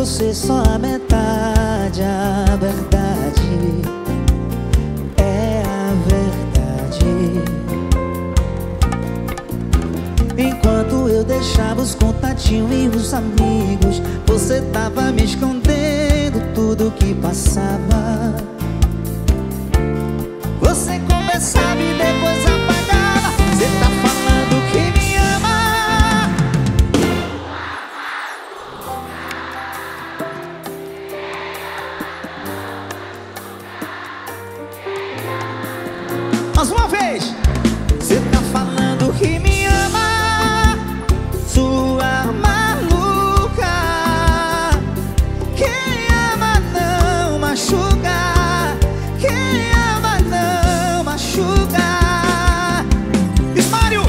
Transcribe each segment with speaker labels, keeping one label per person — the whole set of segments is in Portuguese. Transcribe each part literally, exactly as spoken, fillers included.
Speaker 1: você só a metade, a verdade é a verdade. Enquanto eu deixava os contatinhos e os amigos, você tava me escondendo tudo que passava. Você conversava e depois apagava. Você tá falando que me ama. Mais uma vez. Você tá falando que me ama, sua maluca. Quem ama não machuca. Quem ama não machuca. Ismário!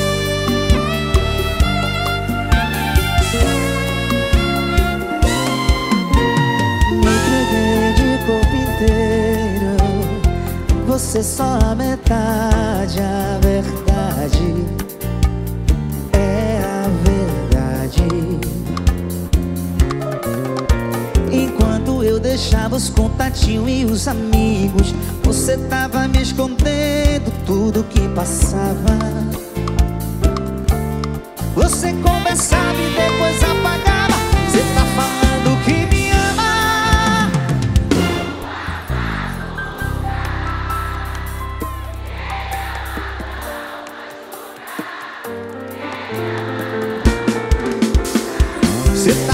Speaker 1: Me entreguei de corpo inteiro, você só a metade, a verdade é a verdade. Enquanto eu deixava os contatinhos e os amigos, você tava me escondendo tudo que passava. Você conversava e depois apagava. Você tá falando que me ama. Você tá